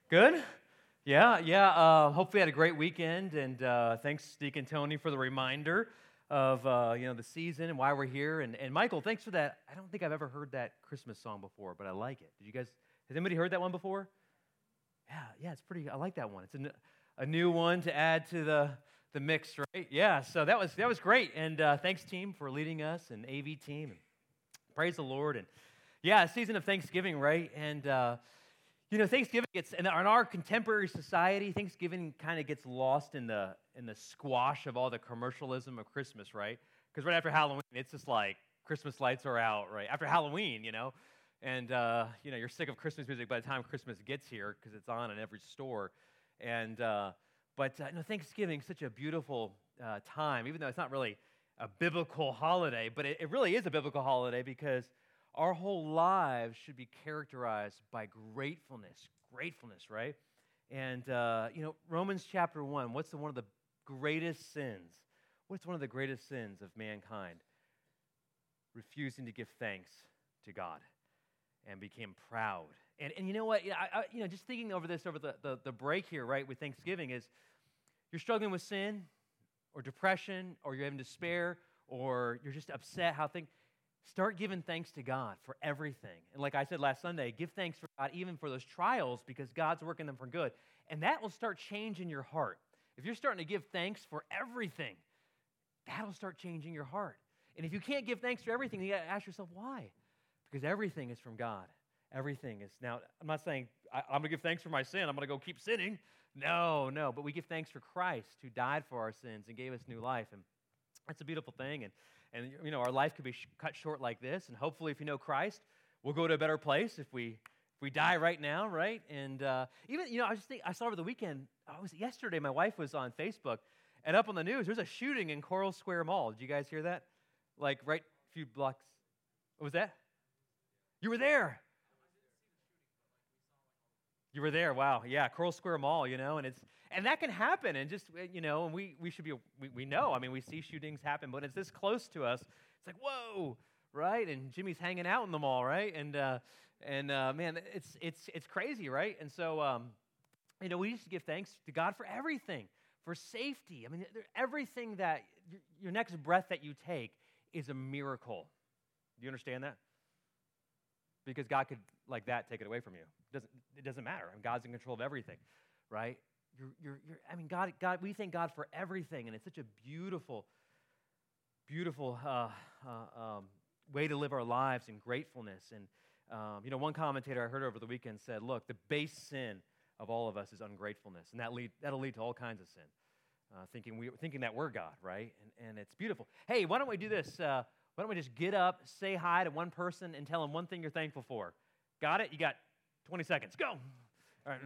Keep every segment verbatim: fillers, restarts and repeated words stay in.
Good? Yeah, yeah. Uh, hopefully, you had a great weekend, and uh, thanks, Deacon Tony, for the reminder of uh, you know the season and why we're here. And, and Michael, thanks for that. I don't think I've ever heard that Christmas song before, but I like it. Did you guys? Has anybody heard that one before? Yeah, yeah. It's pretty. I like that one. It's a, n- a new one to add to the the mix, right? Yeah. So that was that was great. And uh, thanks, team, for leading us, and A V team. And praise the Lord. And yeah, a season of Thanksgiving, right? And uh, You know, Thanksgiving gets, in our contemporary society, Thanksgiving kind of gets lost in the in the squash of all the commercialism of Christmas, right? Because right after Halloween, it's just like Christmas lights are out, right? After Halloween, you know, and uh, you know you're sick of Christmas music by the time Christmas gets here because it's on in every store. And uh, but uh, you know, Thanksgiving is such a beautiful uh, time, even though it's not really a biblical holiday, but it, it really is a biblical holiday because our whole lives should be characterized by gratefulness, gratefulness, right? And, uh, you know, Romans chapter one, what's the, one of the greatest sins? What's one of the greatest sins of mankind? Refusing to give thanks to God and became proud. And, and you know what? I, I, you know, just thinking over this over the, the, the break here, right, with Thanksgiving is you're struggling with sin or depression or you're having despair or you're just upset how things... Start giving thanks to God for everything. And like I said last Sunday, give thanks for God even for those trials because God's working them for good. And that will start changing your heart. If you're starting to give thanks for everything, that'll start changing your heart. And if you can't give thanks for everything, you got to ask yourself, why? Because everything is from God. Everything is. Now, I'm not saying I, I'm going to give thanks for my sin. I'm going to go keep sinning. No, no. But we give thanks for Christ who died for our sins and gave us new life. And that's a beautiful thing. And And, you know, our life could be sh- cut short like this. And hopefully, if you know Christ, we'll go to a better place if we if we die right now, right? And uh, even, you know, I just think, I saw over the weekend, I was yesterday, my wife was on Facebook, and up on the news, there's a shooting in Coral Square Mall. Did you guys hear that? Like, right a few blocks. What was that? You were there. You were there. Wow. Yeah, Coral Square Mall, you know, and it's and that can happen. And just, you know, and we, we should be, we, we know, I mean, we see shootings happen, but it's this close to us. It's like, whoa, right? And Jimmy's hanging out in the mall, right? And, uh, and uh, man, it's, it's, it's crazy, right? And so, um, you know, we used to give thanks to God for everything, for safety. I mean, everything that, your, your next breath that you take is a miracle. Do you understand that? Because God could, like that, take it away from you. It doesn't, it doesn't matter. I mean, God's in control of everything, right? You're, you're, you're, I mean, God, God, we thank God for everything, and it's such a beautiful, beautiful uh, uh, um, way to live our lives in gratefulness. And, um, you know, one commentator I heard over the weekend said, look, the base sin of all of us is ungratefulness, and that lead, that'll lead to all kinds of sin, uh, thinking, we, thinking that we're God, right? And, and it's beautiful. Hey, why don't we do this? Uh, why don't we just get up, say hi to one person, and tell them one thing you're thankful for? Got it? You got twenty seconds. Go. All right.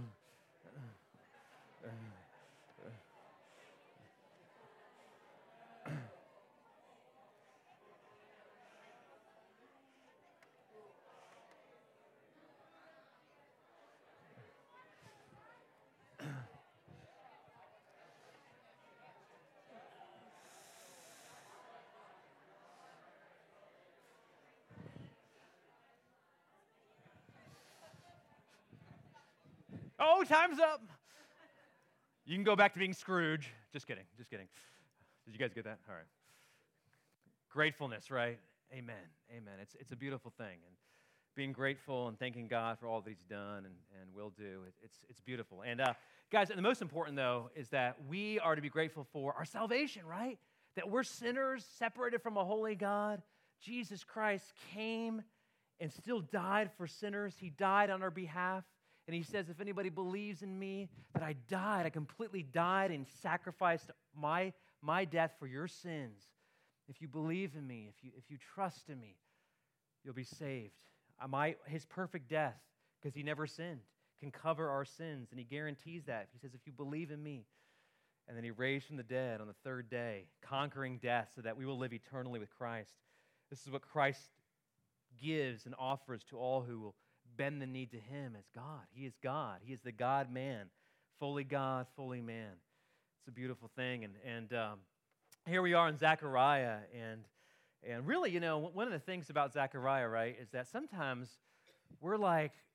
Oh, time's up. You can go back to being Scrooge. Just kidding. Just kidding. Did you guys get that? All right. Gratefulness, right? Amen. Amen. It's it's a beautiful thing. And being grateful and thanking God for all that He's done and, and will do, it, it's it's beautiful. And uh, guys, and the most important, though, is that we are to be grateful for our salvation, right? That we're sinners separated from a holy God. Jesus Christ came and still died for sinners. He died on our behalf. And He says, if anybody believes in me, that I died, I completely died and sacrificed my, my death for your sins. If you believe in me, if you, if you trust in me, you'll be saved. My, his perfect death, because He never sinned, can cover our sins. And He guarantees that. He says, if you believe in me, and then He raised from the dead on the third day, conquering death so that we will live eternally with Christ. This is what Christ gives and offers to all who will bend the knee to Him as God. He is God. He is the God-man, fully God, fully man. It's a beautiful thing. And and um, here we are in Zechariah, and and really, you know, one of the things about Zechariah, right, is that sometimes we're like,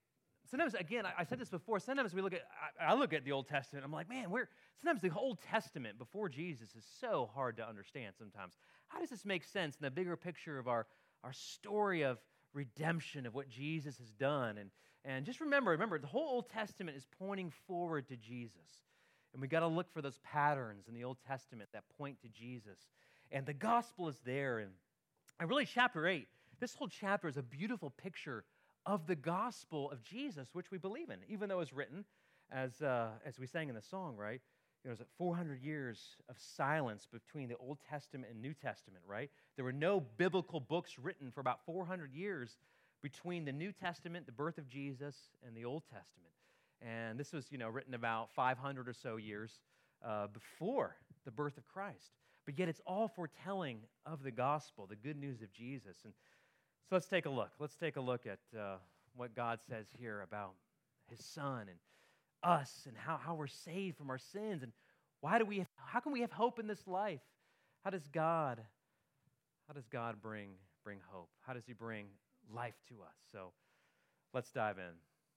sometimes, again, I, I said this before, sometimes we look at, I, I look at the Old Testament, I'm like, man, we're, sometimes the Old Testament before Jesus is so hard to understand sometimes. How does this make sense in the bigger picture of our, our story of redemption, of what Jesus has done? And, and just remember, remember, the whole Old Testament is pointing forward to Jesus. And we got to look for those patterns in the Old Testament that point to Jesus. And the gospel is there. And, and really, chapter eight, this whole chapter is a beautiful picture of the gospel of Jesus, which we believe in, even though it's written, as uh, as we sang in the song, right? You know, it was four hundred years of silence between the Old Testament and New Testament, right? There were no biblical books written for about four hundred years between the New Testament, the birth of Jesus, and the Old Testament. And this was, you know, written about five hundred or so years uh, before the birth of Christ. But yet it's all foretelling of the gospel, the good news of Jesus. And so let's take a look. Let's take a look at uh, what God says here about his Son and us and how, how we're saved from our sins and why do we have, how can we have hope in this life? How does God how does God bring bring hope? How does he bring life to us? So let's dive in.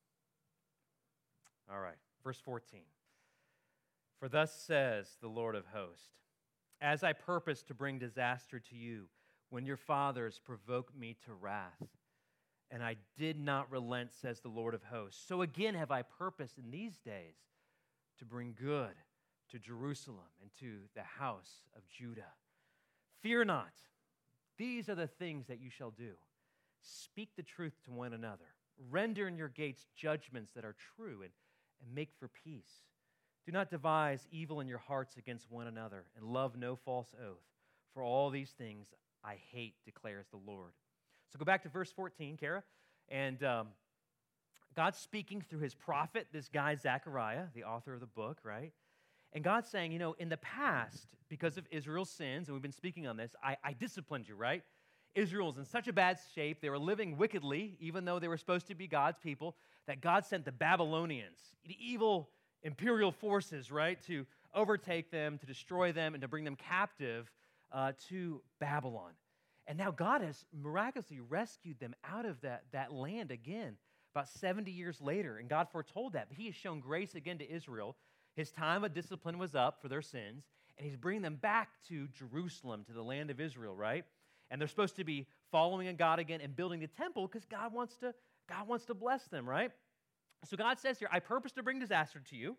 All right, verse fourteen. For thus says the Lord of hosts, as I purposed to bring disaster to you when your fathers provoked me to wrath, and I did not relent, says the Lord of hosts. So again have I purposed in these days to bring good to Jerusalem and to the house of Judah. Fear not, these are the things that you shall do. Speak the truth to one another. Render in your gates judgments that are true, and, and make for peace. Do not devise evil in your hearts against one another, and love no false oath. For all these things I hate, declares the Lord. So go back to verse fourteen, Kara. And um, God's speaking through his prophet, this guy Zechariah, the author of the book, right? And God's saying, you know, in the past, because of Israel's sins, and we've been speaking on this, I, I disciplined you, right? Israel was in such a bad shape. They were living wickedly, even though they were supposed to be God's people, that God sent the Babylonians, the evil imperial forces, right, to overtake them, to destroy them, and to bring them captive uh, to Babylon. And now God has miraculously rescued them out of that, that land again, about seventy years later. And God foretold that. But he has shown grace again to Israel. His time of discipline was up for their sins, and he's bringing them back to Jerusalem, to the land of Israel, right? And they're supposed to be following in God again and building the temple because God wants to, God wants to bless them, right? So God says here, I purpose to bring disaster to you.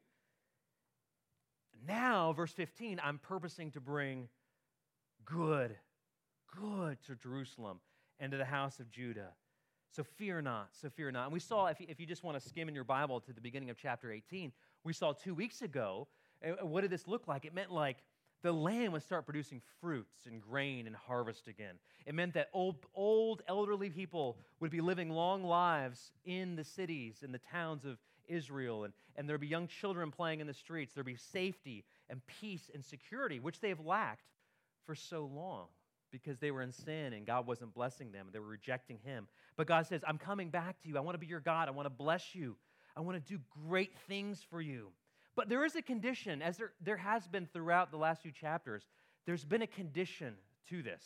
Now, verse fifteen, I'm purposing to bring good, good to Jerusalem and to the house of Judah. So fear not, so fear not. And we saw, if you, if you just want to skim in your Bible to the beginning of chapter eighteen, we saw two weeks ago, uh, what did this look like? It meant like the land would start producing fruits and grain and harvest again. It meant that old, old elderly people would be living long lives in the cities, in the towns of Israel, and, and there'd be young children playing in the streets. There'd be safety and peace and security, which they have lacked for so long because they were in sin and God wasn't blessing them. They were rejecting him. But God says, I'm coming back to you. I want to be your God. I want to bless you. I want to do great things for you. But there is a condition, as there, there has been throughout the last few chapters, there's been a condition to this.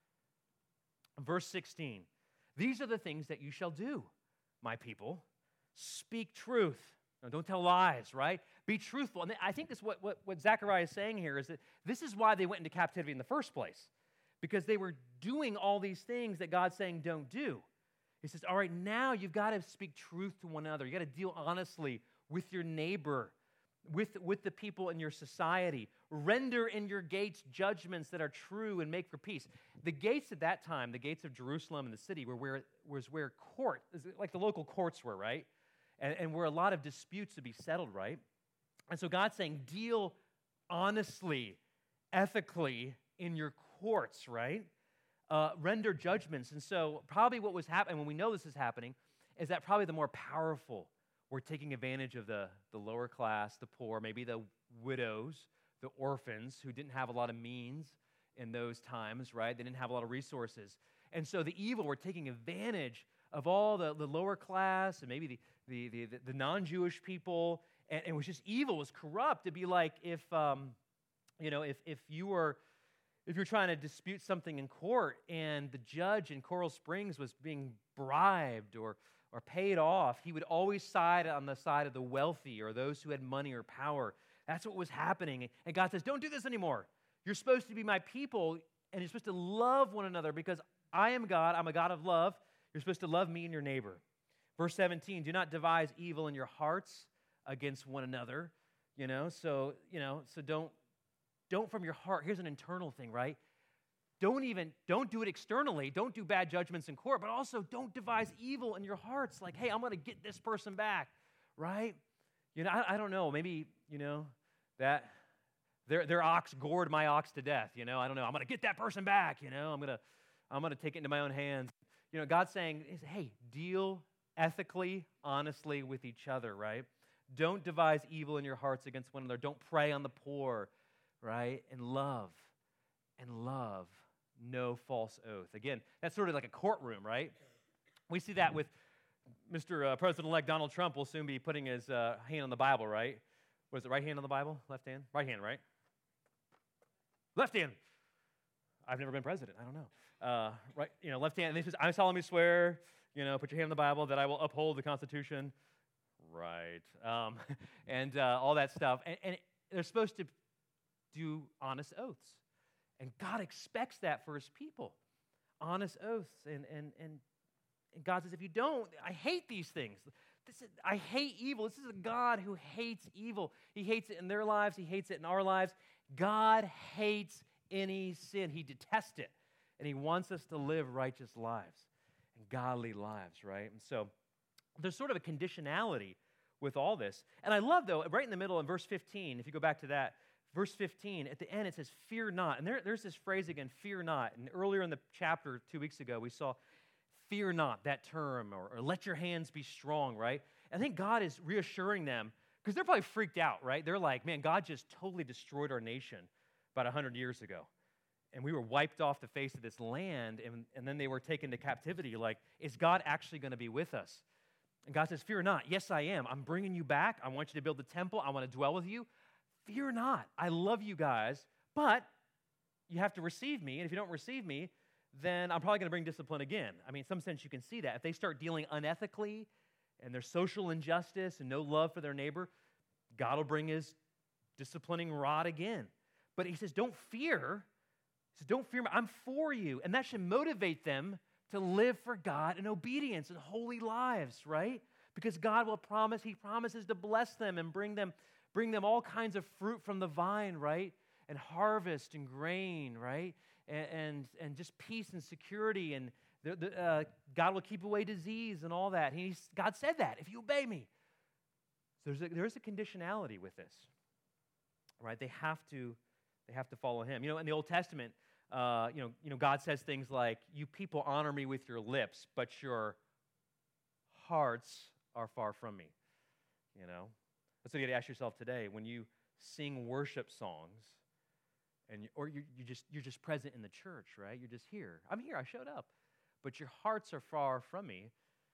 Verse sixteen, these are the things that you shall do, my people. Speak truth. Now, don't tell lies, right? Be truthful. And I think this what, what, what Zechariah is saying here is that this is why they went into captivity in the first place, because they were doing all these things that God's saying don't do. He says, all right, now you've got to speak truth to one another. You've got to deal honestly with your neighbor, with, with the people in your society. Render in your gates judgments that are true and make for peace. The gates at that time, the gates of Jerusalem and the city, were where was where court, like the local courts were, right? And, and where a lot of disputes to be settled, right? And so God's saying, deal honestly, ethically in your courts, right? Uh, render judgments. And so probably what was happening, when we know this is happening, is that probably the more powerful were taking advantage of the, the lower class, the poor, maybe the widows, the orphans who didn't have a lot of means in those times, right? They didn't have a lot of resources. And so the evil were taking advantage of all the, the lower class and maybe the, the, the, the non-Jewish people. And, and it was just evil, it was corrupt. It'd be like if, um, you know, if, if you were... If you're trying to dispute something in court and the judge in Coral Springs was being bribed or, or pay it off. He would always side on the side of the wealthy or those who had money or power. That's what was happening. And God says, don't do this anymore. You're supposed to be my people, and you're supposed to love one another because I am God. I'm a God of love. You're supposed to love me and your neighbor. Verse seventeen, do not devise evil in your hearts against one another. You know, so, you know, so don't, don't from your heart. Here's an internal thing, right? Don't even, don't do it externally. Don't do bad judgments in court, but also don't devise evil in your hearts. Like, hey, I'm going to get this person back, right? You know, I, I don't know. Maybe, you know, that their their ox gored my ox to death. You know, I don't know. I'm going to get that person back. You know, I'm going to, I'm going to take it into my own hands. You know, God's saying, hey, deal ethically, honestly with each other, right? Don't devise evil in your hearts against one another. Don't prey on the poor, right? And love, and love. No false oath. Again, that's sort of like a courtroom, right? We see that with Mister Uh, President-elect Donald Trump will soon be putting his uh, hand on the Bible, right? What is it, right hand on the Bible? Left hand? Right hand, right? Left hand. I've never been president. I don't know. Uh, right, you know, left hand. And he says, I solemnly swear, you know, put your hand on the Bible, that I will uphold the Constitution. Right. Um, and uh, all that stuff. And, and they're supposed to do honest oaths. And God expects that for his people, honest oaths. And, and, and, and God says, if you don't, I hate these things. This is, I hate evil. This is a God who hates evil. He hates it in their lives. He hates it in our lives. God hates any sin. He detests it. And he wants us to live righteous lives and godly lives, right? And so there's sort of a conditionality with all this. And I love, though, right in the middle in verse fifteen, if you go back to that, verse fifteen, at the end it says, fear not. And there, there's this phrase again, fear not. And earlier in the chapter, two weeks ago, we saw fear not, that term, or, or let your hands be strong, right? I think God is reassuring them, because they're probably freaked out, right? They're like, man, God just totally destroyed our nation about one hundred years ago. And we were wiped off the face of this land, and, and then they were taken to captivity. Like, is God actually going to be with us? And God says, fear not. Yes, I am. I'm bringing you back. I want you to build the temple. I want to dwell with you. Fear not. I love you guys, but you have to receive me. And if you don't receive me, then I'm probably going to bring discipline again. I mean, in some sense, you can see that. If they start dealing unethically and there's social injustice and no love for their neighbor, God will bring his disciplining rod again. But he says, don't fear. He says, don't fear me. I'm for you. And that should motivate them to live for God in obedience and holy lives, right? Because God will promise, he promises to bless them and bring them, bring them all kinds of fruit from the vine, right? And harvest and grain, right? And, and, and just peace and security, and the, the, uh, God will keep away disease and all that. He's, God said that, if you obey me. So there's a, there's a conditionality with this, right? They have to, they have to follow him. You know, in the Old Testament, uh, you know, you know, God says things like, you people honor me with your lips, but your hearts are far from me, you know? That's what you got to ask yourself today. When you sing worship songs, and you, or you, you just, you're just present in the church, right? You're just here. I'm here, I showed up. But your hearts are far from me.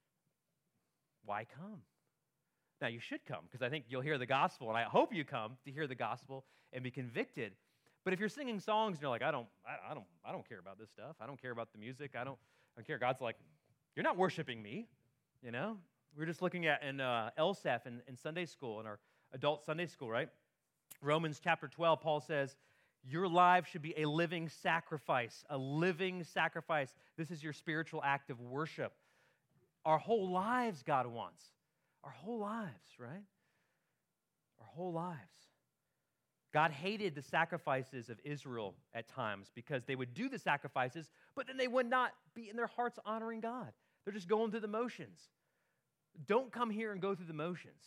Why come? Now, you should come, because I think you'll hear the gospel, and I hope you come to hear the gospel and be convicted. But if you're singing songs and you're like, I don't, I, I don't, I don't care about this stuff. I don't care about the music. I don't, I don't care. God's like, you're not worshiping me, you know? We were just looking at in uh, L S A F in, in Sunday school, in our adult Sunday school, right? Romans chapter twelve, Paul says, your life should be a living sacrifice, a living sacrifice. This is your spiritual act of worship. Our whole lives God wants. Our whole lives, right? Our whole lives. God hated the sacrifices of Israel at times because they would do the sacrifices, but then they would not be in their hearts honoring God. They're just going through the motions. Don't come here and go through the motions.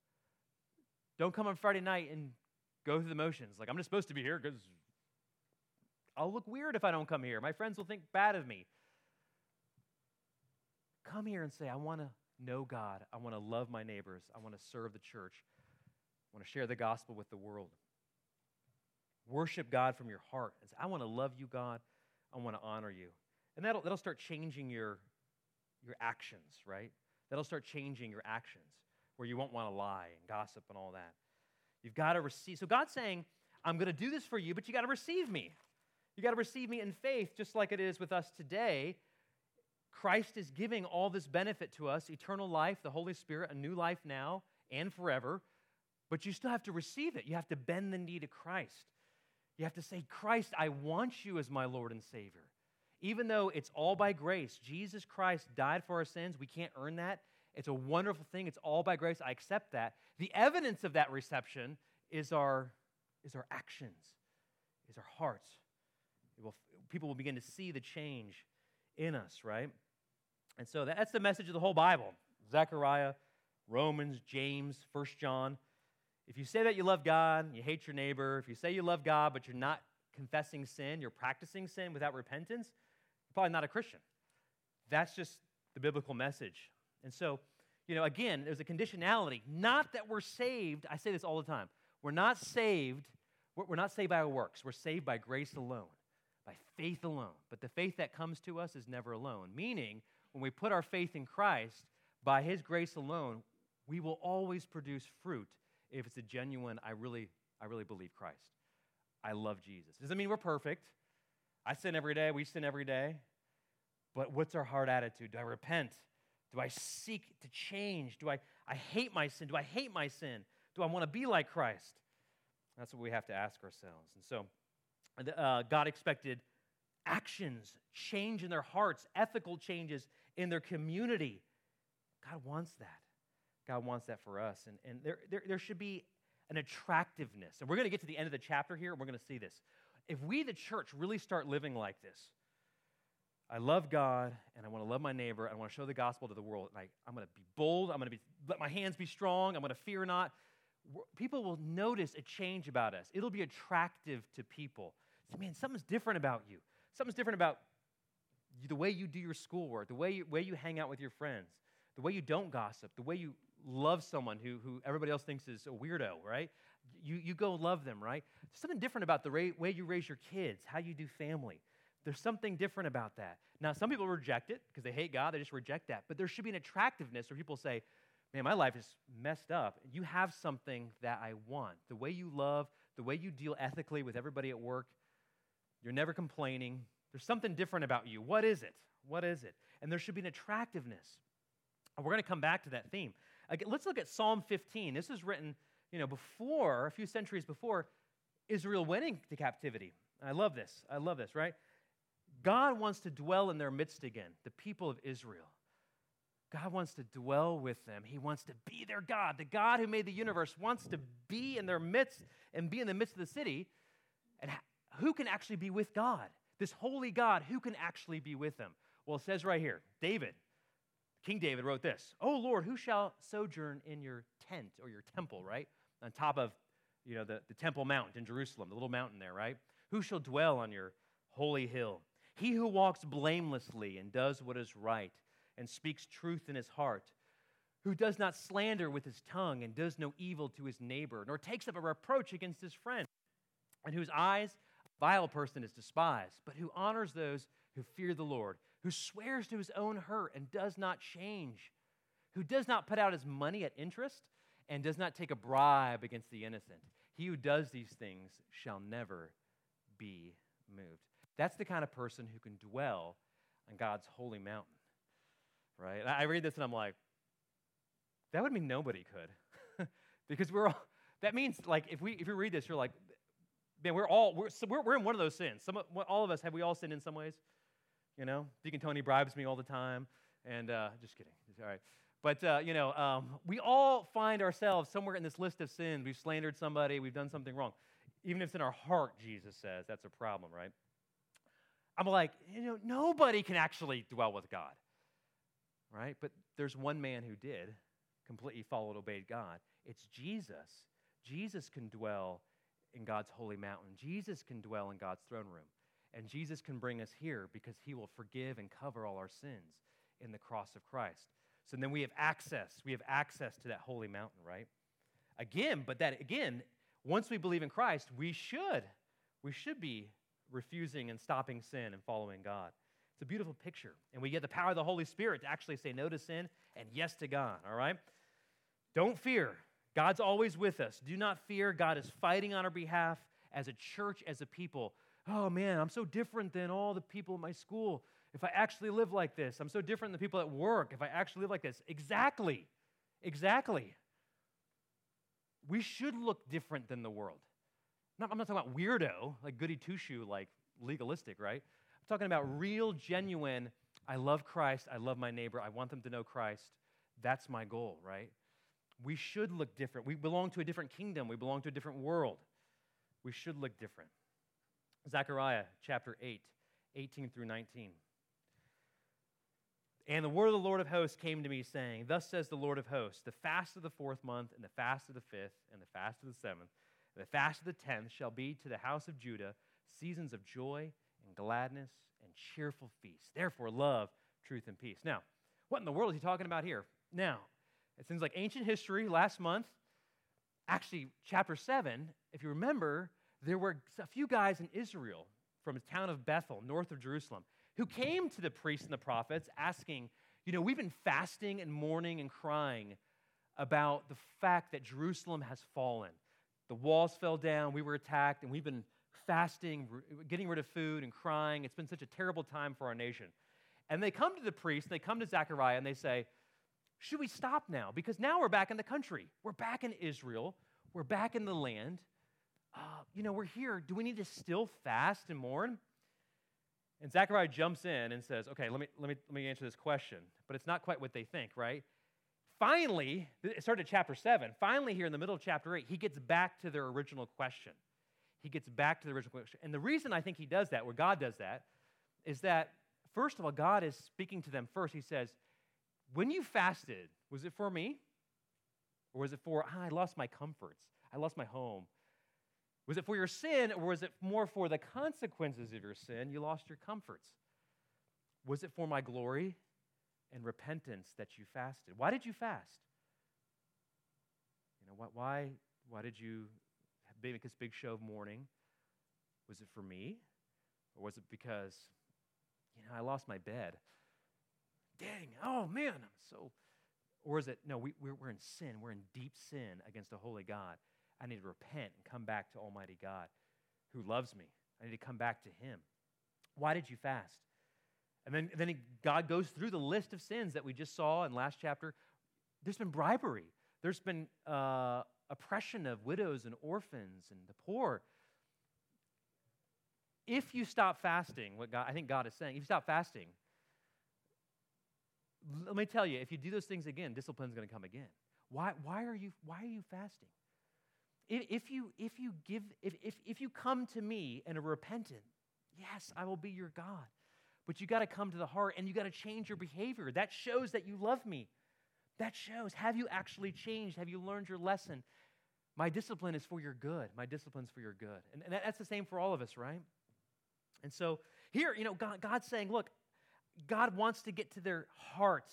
Don't come on Friday night and go through the motions. Like, I'm just supposed to be here because I'll look weird if I don't come here. My friends will think bad of me. Come here and say, I want to know God. I want to love my neighbors. I want to serve the church. I want to share the gospel with the world. Worship God from your heart. And say, I want to love you, God. I want to honor you. And that'll, that'll start changing your, your actions, right? That'll start changing your actions where you won't want to lie and gossip and all that. You've got to receive. So God's saying, I'm going to do this for you, but you got to receive me. You got to receive me in faith, just like it is with us today. Christ is giving all this benefit to us, eternal life, the Holy Spirit, a new life now and forever, but you still have to receive it. You have to bend the knee to Christ. You have to say, Christ, I want you as my Lord and Savior. Even though it's all by grace, Jesus Christ died for our sins. We can't earn that. It's a wonderful thing. It's all by grace. I accept that. The evidence of that reception is our, is our actions, is our hearts. It will, people will begin to see the change in us, right? And so that's the message of the whole Bible. Zechariah, Romans, James, First John. If you say that you love God, you hate your neighbor, if you say you love God, but you're not confessing sin, you're practicing sin without repentance, you're probably not a Christian. That's just the biblical message. And so, you know, again, there's a conditionality. Not that we're saved. I say this all the time. We're not saved. We're not saved by our works. We're saved by grace alone, by faith alone. But the faith that comes to us is never alone. Meaning, when we put our faith in Christ, by His grace alone, we will always produce fruit if it's a genuine, I really, I really believe Christ. I love Jesus. Doesn't mean we're perfect. I sin every day. We sin every day. But what's our heart attitude? Do I repent? Do I seek to change? Do I, I hate my sin? Do I hate my sin? Do I want to be like Christ? That's what we have to ask ourselves. And so uh, God expected actions, change in their hearts, ethical changes in their community. God wants that. God wants that for us. And, and there, there, there should be an attractiveness. And we're going to get to the end of the chapter here, and we're going to see this. If we, the church, really start living like this, I love God, and I want to love my neighbor, and I want to show the gospel to the world. And I, I'm going to be bold. I'm going to be let my hands be strong. I'm going to fear not. People will notice a change about us. It'll be attractive to people. Say, man, something's different about you. Something's different about you, the way you do your schoolwork, the way you, way you hang out with your friends, the way you don't gossip, the way you love someone who, who everybody else thinks is a weirdo, right? You, you go love them, right? There's something different about the way you raise your kids, how you do family. There's something different about that. Now, some people reject it because they hate God. They just reject that. But there should be an attractiveness where people say, man, my life is messed up. You have something that I want. The way you love, the way you deal ethically with everybody at work, you're never complaining. There's something different about you. What is it? What is it? And there should be an attractiveness. And we're going to come back to that theme. Again, let's look at Psalm fifteen. This is written, you know, before, a few centuries before Israel went into captivity. I love this. I love this, right? God wants to dwell in their midst again, the people of Israel. God wants to dwell with them. He wants to be their God. The God who made the universe wants to be in their midst and be in the midst of the city. And who can actually be with God? This holy God, who can actually be with them? Well, it says right here, David, King David wrote this, "Oh Lord, who shall sojourn in your tent," or your temple, right? On top of, you know, the, the Temple Mount in Jerusalem, the little mountain there, right? "Who shall dwell on your holy hill? He who walks blamelessly and does what is right and speaks truth in his heart, who does not slander with his tongue and does no evil to his neighbor, nor takes up a reproach against his friend, and whose eyes a vile person is despised, but who honors those who fear the Lord, who swears to his own hurt and does not change, who does not put out his money at interest and does not take a bribe against the innocent. He who does these things shall never be moved." That's the kind of person who can dwell on God's holy mountain, right? I read this and I'm like, that would mean nobody could, because we're all, that means like if we if we read this, you're like, man, we're all we're so we're, we're in one of those sins. Some all of us have we all sinned in some ways, you know? Deacon Tony bribes me all the time, and uh, just kidding. All right. But, uh, you know, um, we all find ourselves somewhere in this list of sins. We've slandered somebody. We've done something wrong. Even if it's in our heart, Jesus says, that's a problem, right? I'm like, you know, nobody can actually dwell with God, right? But there's one man who did, completely followed, obeyed God. It's Jesus. Jesus can dwell in God's holy mountain. Jesus can dwell in God's throne room. And Jesus can bring us here because he will forgive and cover all our sins in the cross of Christ. So then we have access. We have access to that holy mountain, right? Again, but that, again, once we believe in Christ, we should, we should be refusing and stopping sin and following God. It's a beautiful picture. And we get the power of the Holy Spirit to actually say no to sin and yes to God, all right? Don't fear. God's always with us. Do not fear. God is fighting on our behalf as a church, as a people. Oh, man, I'm so different than all the people in my school. If I actually live like this, I'm so different than people at work. If I actually live like this, exactly, exactly. We should look different than the world. Not, I'm not talking about weirdo, like goody two-shoe, like legalistic, right? I'm talking about real, genuine, I love Christ, I love my neighbor, I want them to know Christ. That's my goal, right? We should look different. We belong to a different kingdom. We belong to a different world. We should look different. Zechariah chapter eight, eighteen through nineteen. And the word of the Lord of hosts came to me, saying, Thus says the Lord of hosts, the fast of the fourth month, and the fast of the fifth, and the fast of the seventh, and the fast of the tenth shall be to the house of Judah seasons of joy and gladness and cheerful feasts. Therefore, love, truth, and peace. Now, what in the world is he talking about here? Now, it seems like ancient history last month. Actually, chapter seven, if you remember, there were a few guys in Israel from the town of Bethel, north of Jerusalem, who came to the priests and the prophets asking, you know, we've been fasting and mourning and crying about the fact that Jerusalem has fallen. The walls fell down, we were attacked, and we've been fasting, getting rid of food and crying. It's been such a terrible time for our nation. And they come to the priest, they come to Zechariah, and they say, should we stop now? Because now we're back in the country. We're back in Israel. We're back in the land. Uh, you know, we're here. Do we need to still fast and mourn? And Zechariah jumps in and says, okay, let me, let me, let me answer this question. But it's not quite what they think, right? Finally, it started at chapter seven. Finally, here in the middle of chapter eight, he gets back to their original question. He gets back to the original question. And the reason I think he does that, where God does that, is that, first of all, God is speaking to them first. He says, when you fasted, was it for me? Or was it for, ah, I lost my comforts. I lost my home. Was it for your sin, or was it more for the consequences of your sin? You lost your comforts. Was it for my glory and repentance that you fasted? Why did you fast? You know, why, why, why did you make this big show of mourning? Was it for me? Or was it because, you know, I lost my bed? Dang, oh man, I'm so... Or is it, no, we, we're, we're in sin. We're in deep sin against a holy God. I need to repent and come back to Almighty God who loves me. I need to come back to Him. Why did you fast? And then, then he, God goes through the list of sins that we just saw in last chapter. There's been bribery. There's been uh, oppression of widows and orphans and the poor. If you stop fasting, what God, I think God is saying, if you stop fasting, let me tell you, if you do those things again, discipline's going to come again. Why, why are you, why are you fasting? If you, if you give, if, if, if you come to me and are repentant, yes, I will be your God. But you got to come to the heart and you got to change your behavior. That shows that you love me. That shows, have you actually changed? Have you learned your lesson? My discipline is for your good. My discipline's for your good. And, and that's the same for all of us, right? And so here, you know, God, God's saying, look, God wants to get to their heart.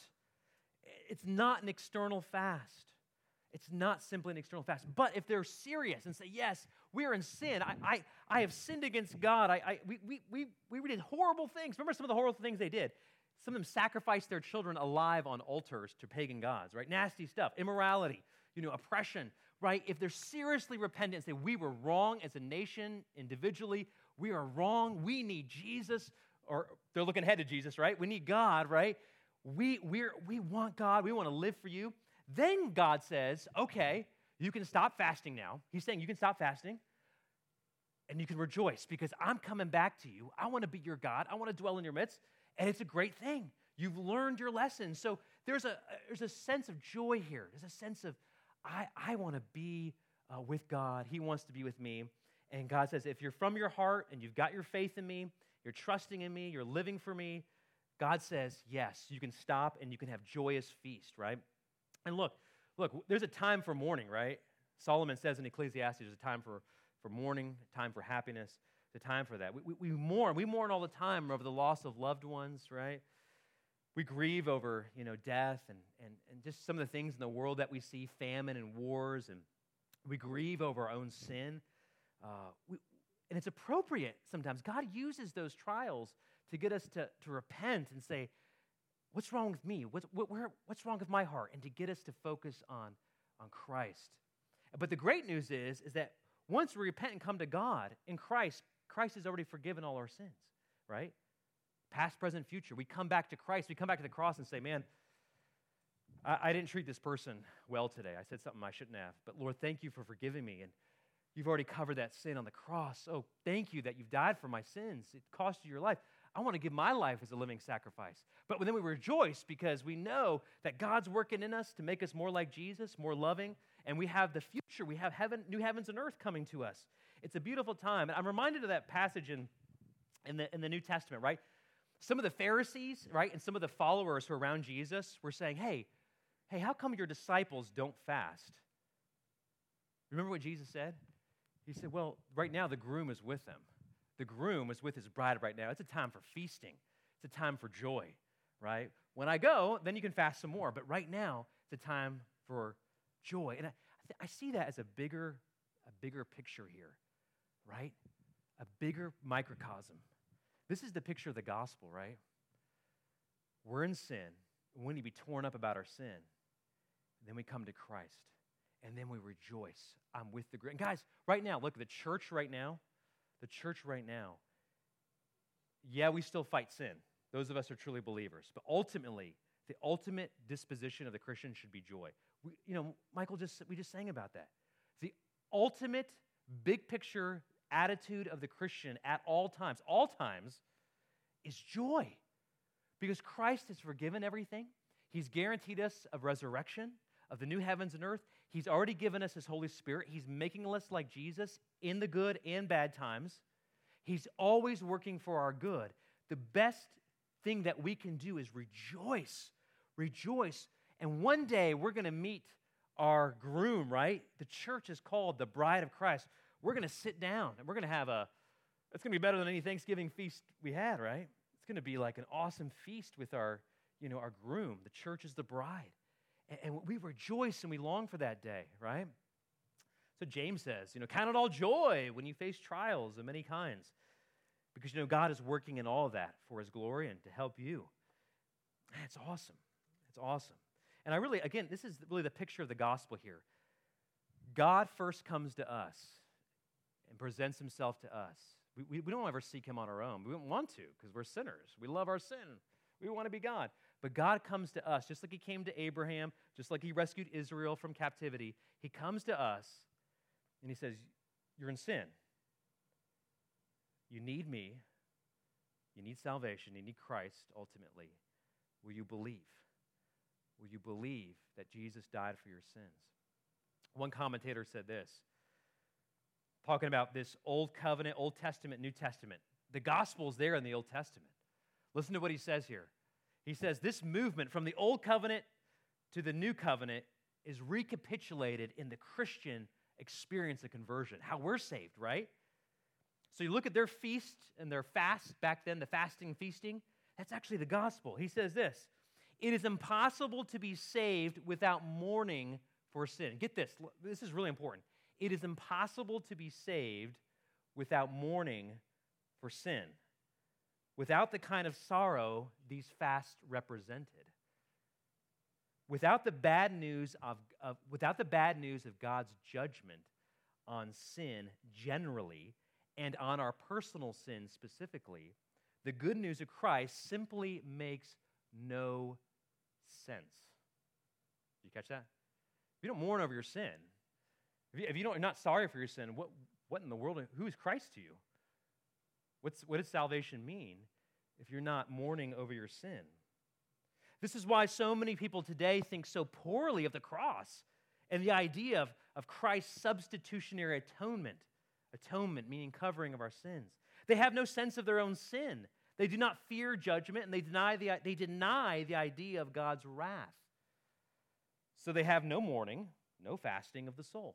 It's not an external fast. It's not simply an external fast. But if they're serious and say, yes, we're in sin. I I, I have sinned against God. I, I we, we, we, we did horrible things. Remember some of the horrible things they did? Some of them sacrificed their children alive on altars to pagan gods, right? Nasty stuff. Immorality, you know, oppression, right? If they're seriously repentant and say, we were wrong as a nation, individually, we are wrong, we need Jesus, or they're looking ahead to Jesus, right? We need God, right? We, we're, we want God. We want to live for you. Then God says, okay, you can stop fasting now. He's saying you can stop fasting and you can rejoice because I'm coming back to you. I want to be your God. I want to dwell in your midst, and it's a great thing. You've learned your lesson. So there's a, there's a sense of joy here. There's a sense of, I, I want to be uh, with God. He wants to be with me. And God says, if you're from your heart and you've got your faith in me, you're trusting in me, you're living for me, God says, yes, you can stop and you can have joyous feast, right? And look, look, there's a time for mourning, right? Solomon says in Ecclesiastes, there's a time for, for mourning, a time for happiness, there's a time for that. We, we, we mourn. We mourn all the time over the loss of loved ones, right? We grieve over, you know, death and, and, and just some of the things in the world that we see, famine and wars, and we grieve over our own sin. Uh, we, and it's appropriate sometimes. God uses those trials to get us to, to repent and say, what's wrong with me? What's, what, where, what's wrong with my heart? And to get us to focus on, on Christ. But the great news is, is that once we repent and come to God in Christ, Christ has already forgiven all our sins, right? past, present, future. We come back to Christ. We come back to the cross and say, man, I, I didn't treat this person well today. I said something I shouldn't have. But Lord, thank you for forgiving me. And you've already covered that sin on the cross. Oh, thank you that you've died for my sins. It cost you your life. I want to give my life as a living sacrifice. But then we rejoice because we know that God's working in us to make us more like Jesus, more loving, and we have the future. We have heaven, new heavens and earth coming to us. It's a beautiful time. And I'm reminded of that passage in, in, the, in the New Testament, right? Some of the Pharisees, right, and some of the followers who are around Jesus were saying, hey, hey, how come your disciples don't fast? Remember what Jesus said? He said, well, right now the groom is with them. The groom is with his bride right now. It's a time for feasting. It's a time for joy, right? When I go, then you can fast some more. But right now, it's a time for joy. And I, I see that as a bigger, a bigger picture here, right? A bigger microcosm. This is the picture of the gospel, right? We're in sin. We need to be torn up about our sin. Then we come to Christ. And then we rejoice. I'm with the great. And guys, right now, look, the church right now, the church right now, yeah, we still fight sin. Those of us are truly believers. But ultimately, the ultimate disposition of the Christian should be joy. We, you know, Michael just, we just sang about that. The ultimate big picture attitude of the Christian at all times, all times, is joy. Because Christ has forgiven everything. He's guaranteed us of resurrection, of the new heavens and earth. He's already given us his Holy Spirit. He's making us like Jesus in the good and bad times. He's always working for our good. The best thing that we can do is rejoice. Rejoice. And one day we're going to meet our groom, right? The church is called the bride of Christ. We're going to sit down and we're going to have a, it's going to be better than any Thanksgiving feast we had, right? It's going to be like an awesome feast with our, you know, our groom. The church is the bride. And we rejoice and we long for that day, right? So James says, you know, count it all joy when you face trials of many kinds. Because, you know, God is working in all of that for his glory and to help you. Man, it's awesome. It's awesome. And I really, again, this is really the picture of the gospel here. God first comes to us and presents himself to us. We, we, we don't ever seek him on our own. We don't want to because we're sinners. We love our sin. We want to be God. But God comes to us, just like he came to Abraham, just like he rescued Israel from captivity. He comes to us, and he says, you're in sin. You need me. You need salvation. You need Christ, ultimately. Will you believe? Will you believe that Jesus died for your sins? One commentator said this, talking about this Old Covenant, Old Testament, New Testament. The gospel's there in the Old Testament. Listen to what he says here. He says this movement from the Old Covenant to the New Covenant is recapitulated in the Christian experience of conversion, how we're saved, right? So you look at their feast and their fast back then, the fasting, feasting, that's actually the gospel. He says this, it is impossible to be saved without mourning for sin. Get this, this is really important. It is impossible to be saved without mourning for sin, without the kind of sorrow these fasts represented, without the bad news of, of without the bad news of God's judgment on sin generally and on our personal sin specifically, the good news of Christ simply makes no sense. Did you catch that? If you don't mourn over your sin, if you, if you don't, you're not sorry for your sin, what, what in the world, who is Christ to you? What's, what does salvation mean if you're not mourning over your sin? This is why so many people today think so poorly of the cross and the idea of, of Christ's substitutionary atonement. Atonement meaning covering of our sins. They have no sense of their own sin. They do not fear judgment, and they deny the, they deny the idea of God's wrath. So they have no mourning, no fasting of the soul.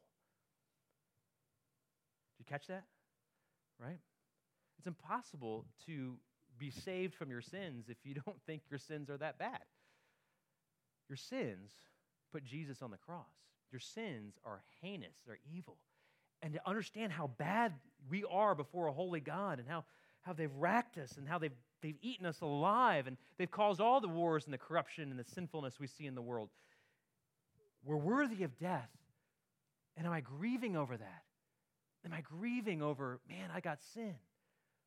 Did you catch that? Right? It's impossible to be saved from your sins if you don't think your sins are that bad. Your sins put Jesus on the cross. Your sins are heinous, they're evil. And to understand how bad we are before a holy God and how, how they've racked us and how they've, they've eaten us alive and they've caused all the wars and the corruption and the sinfulness we see in the world. We're worthy of death. And am I grieving over that? Am I grieving over, man, I got sin?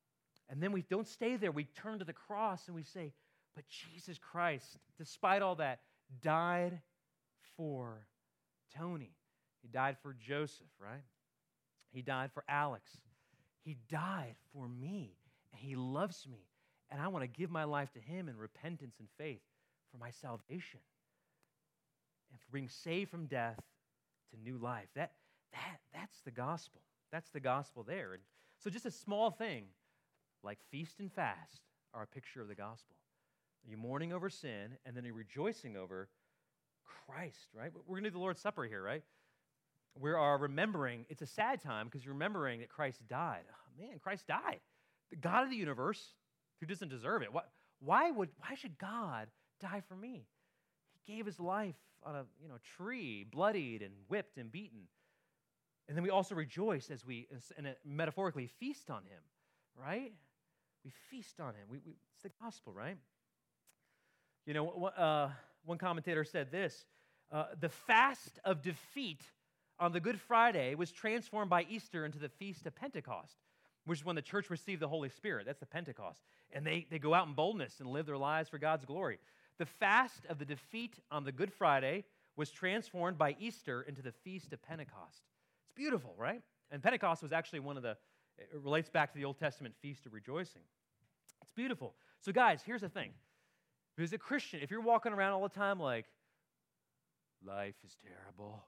And then we don't stay there. We turn to the cross and we say, but Jesus Christ, despite all that, died for Tony. He died for Joseph, right? He died for Alex. He died for me, and he loves me. And I want to give my life to him in repentance and faith for my salvation and for being saved from death to new life. That, that, that's the gospel. That's the gospel there. And so just a small thing like feast and fast are a picture of the gospel. You're mourning over sin, and then you're rejoicing over Christ, right? We're going to do the Lord's Supper here, right? We are remembering, it's a sad time because you're remembering that Christ died. Oh, man, Christ died. The God of the universe, who doesn't deserve it. Why, why would, why should God die for me? He gave his life on a you know, tree, bloodied and whipped and beaten. And then we also rejoice as we, and metaphorically, feast on him, right? We feast on him. We, we, it's the gospel, right? You know, uh, one commentator said this, uh, the fast of defeat on the Good Friday was transformed by Easter into the Feast of Pentecost, which is when the church received the Holy Spirit. That's the Pentecost. And they, they go out in boldness and live their lives for God's glory. The fast of the defeat on the Good Friday was transformed by Easter into the Feast of Pentecost. It's beautiful, right? And Pentecost was actually one of the, it relates back to the Old Testament Feast of Rejoicing. It's beautiful. So guys, here's the thing. As a Christian, if you're walking around all the time like, life is terrible,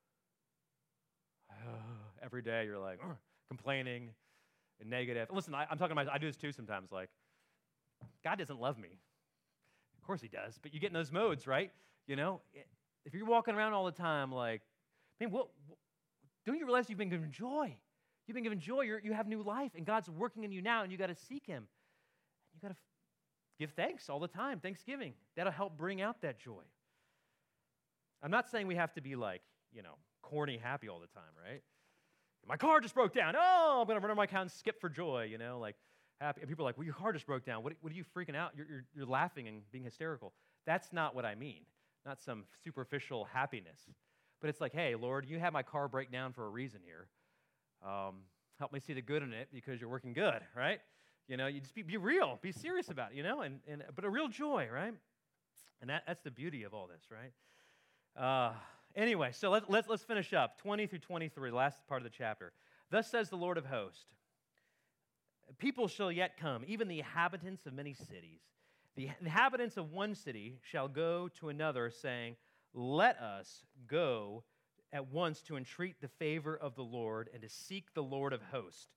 every day you're like, complaining and negative. Listen, I, I'm talking about, I do this too sometimes, like, God doesn't love me. Of course he does, but you get in those modes, right? You know, if you're walking around all the time like, man, what, what don't you realize you've been given joy? You've been given joy, you're, you have new life, and God's working in you now, and you got to seek him. You got to give thanks all the time, Thanksgiving. That'll help bring out that joy. I'm not saying we have to be like, you know, corny happy all the time, right? My car just broke down. Oh, I'm going to run on my account and skip for joy, you know, like happy. And people are like, well, your car just broke down. What, what are you freaking out? You're, you're, you're laughing and being hysterical. That's not what I mean, not some superficial happiness. But it's like, hey, Lord, you had my car break down for a reason here. Um, help me see the good in it because you're working good, right? You know, you just be, be real, be serious about it, you know, and, and but a real joy, right? And that, that's the beauty of all this, right? Uh, anyway, so let's, let's, let's finish up, twenty through twenty-three, last part of the chapter. Thus says the Lord of hosts, people shall yet come, even the inhabitants of many cities. The inhabitants of one city shall go to another, saying, let us go at once to entreat the favor of the Lord and to seek the Lord of hosts.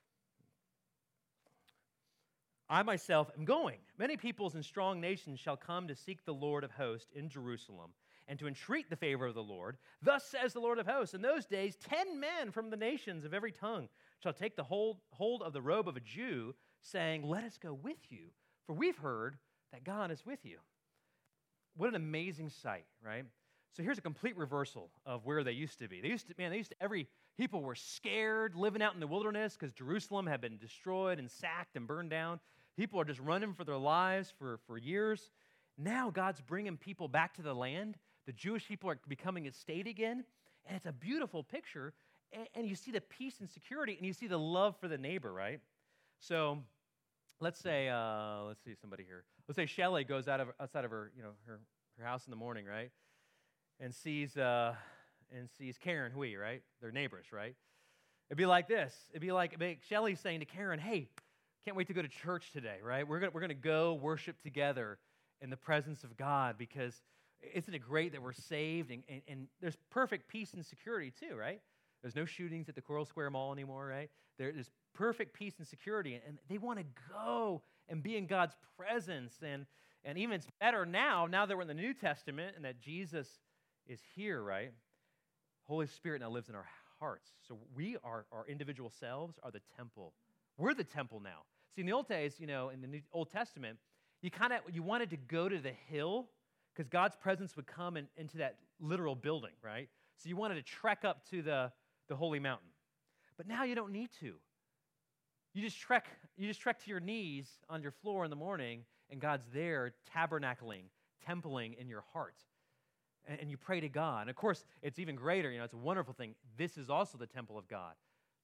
I myself am going. Many peoples and strong nations shall come to seek the Lord of hosts in Jerusalem and to entreat the favor of the Lord. Thus says the Lord of hosts, in those days ten men from the nations of every tongue shall take the hold, hold of the robe of a Jew, saying, let us go with you, for we've heard that God is with you. What an amazing sight, right? So here's a complete reversal of where they used to be. They used to, man, they used to, every, people were scared living out in the wilderness because Jerusalem had been destroyed and sacked and burned down. People are just running for their lives for, for years. Now God's bringing people back to the land. The Jewish people are becoming a state again, and it's a beautiful picture. And, and you see the peace and security, and you see the love for the neighbor, right? So let's say, uh, let's see somebody here. Let's say Shelley goes out of outside of her, you know, her, her house in the morning, right, and sees uh, and sees Karen Hui, right? They're neighbors, right? It'd be like this. It'd be like, it'd be Shelley saying to Karen, "Hey, can't wait to go to church today, right? We're gonna we're gonna go worship together in the presence of God because isn't it great that we're saved and, and, and there's perfect peace and security too, right? There's no shootings at the Coral Square Mall anymore, right? There, there's perfect peace and security, and, and they want to go and be in God's presence, and and even it's better now, now that we're in the New Testament and that Jesus is here, right? Holy Spirit now lives in our hearts. So we are, our individual selves are the temple. We're the temple now. See, in the old days, you know, in the New, Old Testament, you kind of, you wanted to go to the hill because God's presence would come in, into that literal building, right? So you wanted to trek up to the, the holy mountain. But now you don't need to. You just trek, you just trek to your knees on your floor in the morning, and God's there tabernacling, templing in your heart. And, and you pray to God. And of course, it's even greater, you know, it's a wonderful thing. This is also the temple of God.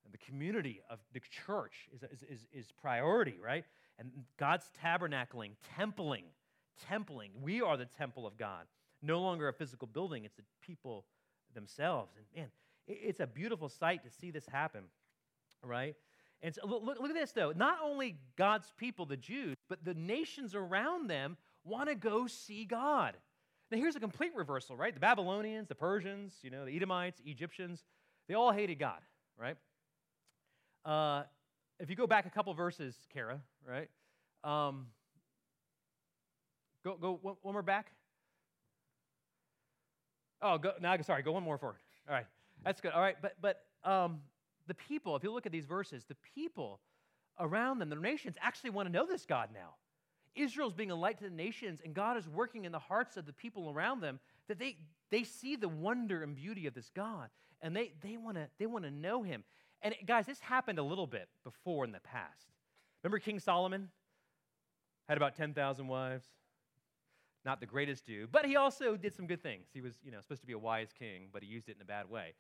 And the community of the church is, is, is, is priority, right? And God's tabernacling, templing, templing. We are the temple of God. No longer a physical building, it's the people themselves. And man, it, it's a beautiful sight to see this happen, right? And so look, look, look at this, though. Not only God's people, the Jews, but the nations around them want to go see God. Now, here's a complete reversal, right? The Babylonians, the Persians, you know, the Edomites, Egyptians, they all hated God, right? Uh, if you go back a couple verses, Kara, right? Um, go go one, one more back. Oh, go now. Sorry, go one more forward. All right, that's good. All right, but but um, the people, if you look at these verses, the people around them, the nations, actually want to know this God now. Israel's being a light to the nations, and God is working in the hearts of the people around them that they they see the wonder and beauty of this God, and they they want to they want to know Him. And guys, this happened a little bit before in the past. Remember King Solomon had about ten thousand wives? Not the greatest dude, but he also did some good things. He was, you know, supposed to be a wise king, but he used it in a bad way.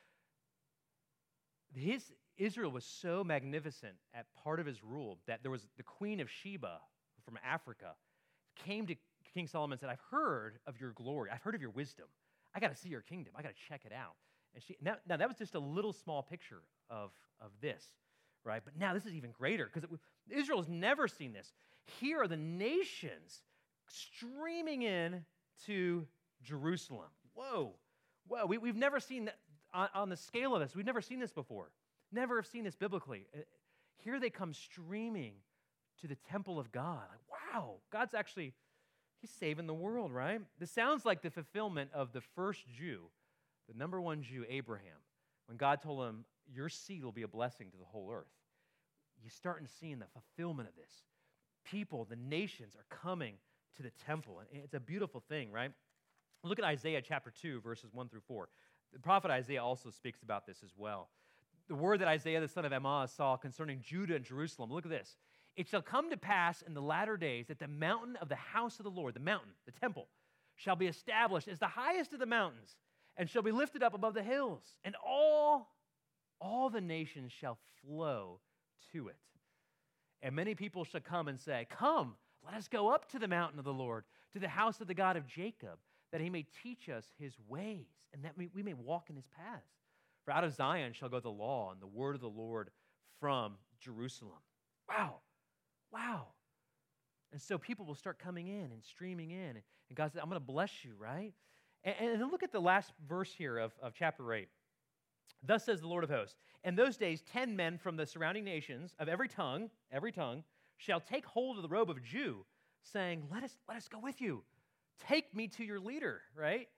His Israel was so magnificent at part of his rule that there was the queen of Sheba from Africa came to King Solomon and said, I've heard of your glory. I've heard of your wisdom. I got to see your kingdom. I got to check it out. And she, now, now, that was just a little small picture of, of this, right? But now this is even greater because Israel has never seen this. Here are the nations streaming in to Jerusalem. Whoa, whoa. We, we've never seen that on, on the scale of this. We've never seen this before. Never have seen this biblically. Here they come streaming to the temple of God. Like, wow, God's actually, He's saving the world, right? This sounds like the fulfillment of the first Jew, the number one Jew, Abraham, when God told him, your seed will be a blessing to the whole earth. You're starting to see the fulfillment of this. People, the nations are coming to the temple, and it's a beautiful thing, right? Look at Isaiah chapter two, verses one through four. The prophet Isaiah also speaks about this as well. The word that Isaiah, the son of Amoz, saw concerning Judah and Jerusalem, look at this. It shall come to pass in the latter days that the mountain of the house of the Lord, the mountain, the temple, shall be established as the highest of the mountains, and shall be lifted up above the hills, and all, all the nations shall flow to it. And many people shall come and say, come, let us go up to the mountain of the Lord, to the house of the God of Jacob, that He may teach us His ways, and that we may walk in His paths. For out of Zion shall go the law and the word of the Lord from Jerusalem. Wow. Wow. And so people will start coming in and streaming in. And God said, I'm going to bless you, right? And, and then look at the last verse here of, of chapter eight. Thus says the Lord of hosts, in those days ten men from the surrounding nations of every tongue, every tongue, shall take hold of the robe of a Jew, saying, let us, let us go with you. Take me to your leader, right?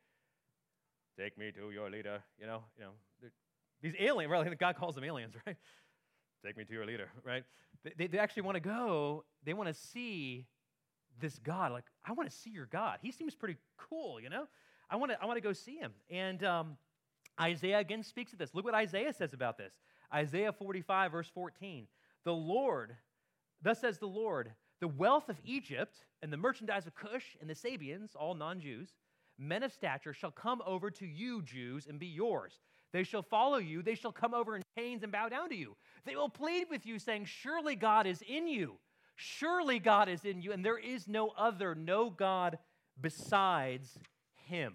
Take me to your leader, you know, you know. These aliens, really, God calls them aliens, right? Take me to your leader, right? They, they actually want to go, they want to see this God. Like, I want to see your God. He seems pretty cool, you know? I want to I want to go see him. And um, Isaiah again speaks of this. Look what Isaiah says about this. Isaiah forty-five, verse fourteen. The Lord, thus says the Lord, the wealth of Egypt and the merchandise of Cush and the Sabians, all non-Jews, men of stature, shall come over to you, Jews, and be yours. They shall follow you. They shall come over in chains and bow down to you. They will plead with you, saying, surely God is in you. Surely God is in you, and there is no other, no God besides Him.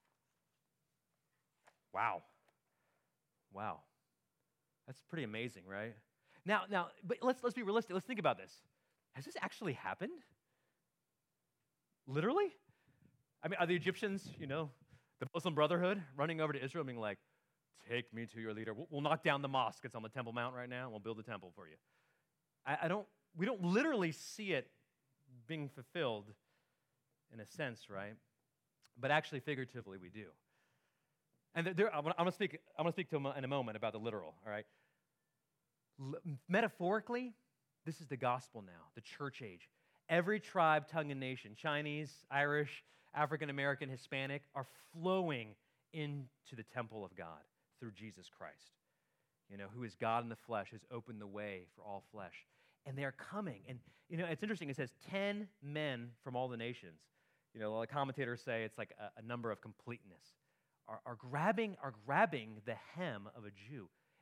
Wow. Wow. That's pretty amazing, right? Now, now, but let's let's be realistic. Let's think about this. Has this actually happened? Literally? I mean, are the Egyptians, you know, the Muslim Brotherhood, running over to Israel being like, take me to your leader. We'll, we'll knock down the mosque. It's on the Temple Mount right now. We'll build a temple for you. I, I don't, we don't literally see it being fulfilled in a sense, right? But actually, figuratively, we do. And there, there, I'm going to speak, I'm going to speak to in a moment about the literal, all right? L- metaphorically, this is the gospel now, the church age. Every tribe, tongue, and nation, Chinese, Irish, African American, Hispanic, are flowing into the temple of God through Jesus Christ, you know, who is God in the flesh, has opened the way for all flesh. And they are coming. And, you know, it's interesting. It says ten men from all the nations. You know, the commentators say it's like a, a number of completeness, are, are, grabbing, are grabbing the hem of a Jew.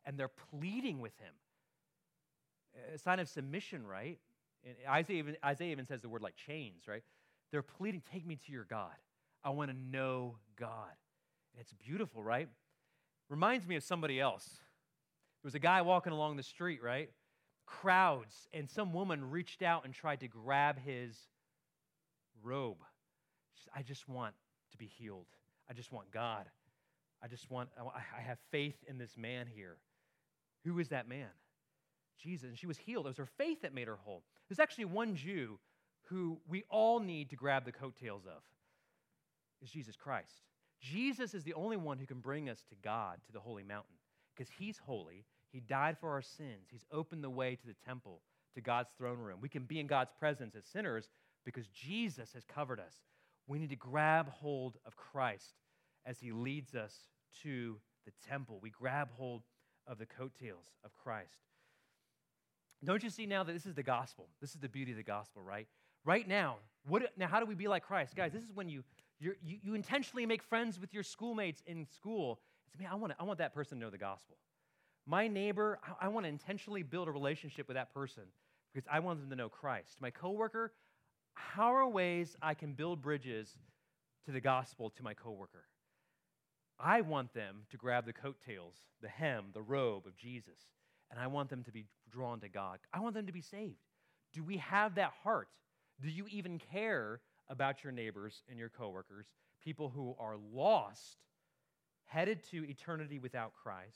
and they're pleading with him. A sign of submission, right? And Isaiah even, Isaiah even says the word like chains, right? They're pleading, take me to your God. I want to know God. And it's beautiful, right? Reminds me of somebody else. There was a guy walking along the street, right? Crowds, and some woman reached out and tried to grab his robe. She said, I just want to be healed. I just want God. I just want, I have faith in this man here. Who is that man? Jesus. And she was healed. It was her faith that made her whole. There's actually one Jew who we all need to grab the coattails of. Is Jesus Christ. Jesus is the only one who can bring us to God, to the holy mountain, because he's holy. He died for our sins. He's opened the way to the temple, to God's throne room. We can be in God's presence as sinners because Jesus has covered us. We need to grab hold of Christ as he leads us to the temple. We grab hold of the coattails of Christ. Don't you see now that this is the gospel? This is the beauty of the gospel, right? Right now, what? Now how do we be like Christ? Guys, this is when you you're, you you intentionally make friends with your schoolmates in school. It's, man, I want, to, I want that person to know the gospel. My neighbor, I, I want to intentionally build a relationship with that person because I want them to know Christ. My coworker, how are ways I can build bridges to the gospel to my coworker? I want them to grab the coattails, the hem, the robe of Jesus, and I want them to be drawn to God. I want them to be saved. Do we have that heart? Do you even care about your neighbors and your coworkers, people who are lost, headed to eternity without Christ?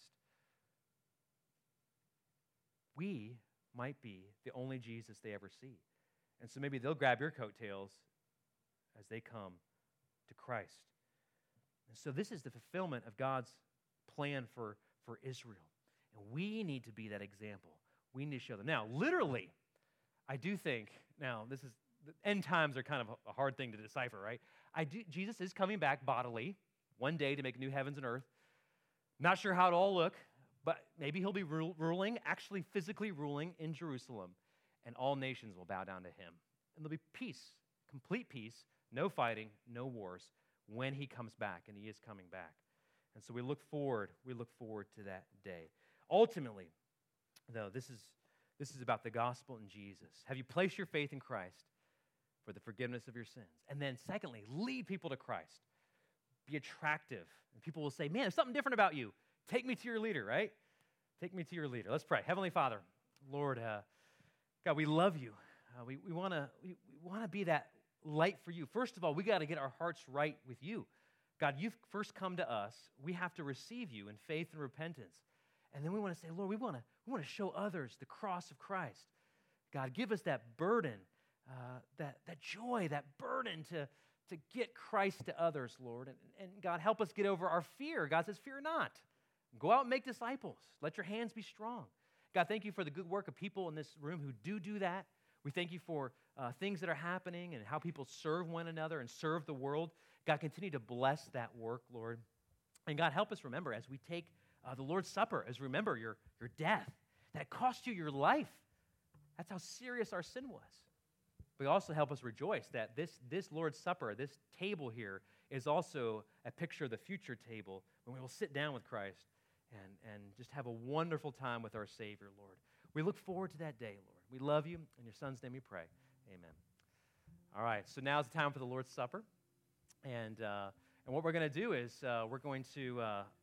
We might be the only Jesus they ever see. And so maybe they'll grab your coattails as they come to Christ. And so this is the fulfillment of God's plan for, for Israel. And we need to be that example. We need to show them. Now, literally, I do think, now this is, the end times are kind of a hard thing to decipher, right? I do, Jesus is coming back bodily one day to make new heavens and earth. Not sure how it'll all look, but maybe he'll be rule, ruling, actually physically ruling in Jerusalem, and all nations will bow down to him. And there'll be peace, complete peace, no fighting, no wars, when he comes back, and he is coming back. And so we look forward, we look forward to that day. Ultimately, though, this is, this is about the gospel and Jesus. Have you placed your faith in Christ for the forgiveness of your sins? And then secondly, lead people to Christ. Be attractive. And people will say, man, there's something different about you. Take me to your leader, right? Take me to your leader. Let's pray. Heavenly Father, Lord, uh, God, we love you. Uh, we we want to we, we want to be that light for you. First of all, we got to get our hearts right with you. God, you've first come to us. We have to receive you in faith and repentance. And then we want to say, Lord, we want to we want to show others the cross of Christ. God, give us that burden, uh, that, that joy, that burden to, to get Christ to others, Lord. And, and God, help us get over our fear. God says, fear not. Go out and make disciples. Let your hands be strong. God, thank you for the good work of people in this room who do do that. We thank you for uh, things that are happening and how people serve one another and serve the world. God, continue to bless that work, Lord. And God, help us remember as we take uh, the Lord's Supper, as remember your, your death, that it cost you your life. That's how serious our sin was. But also help us rejoice that this, this Lord's Supper, this table here, is also a picture of the future table when we will sit down with Christ and, and just have a wonderful time with our Savior, Lord. We look forward to that day, Lord. We love you. In your Son's name we pray. Amen. All right, so now is the time for the Lord's Supper. And, uh, and what we're going to do is uh, we're going to uh,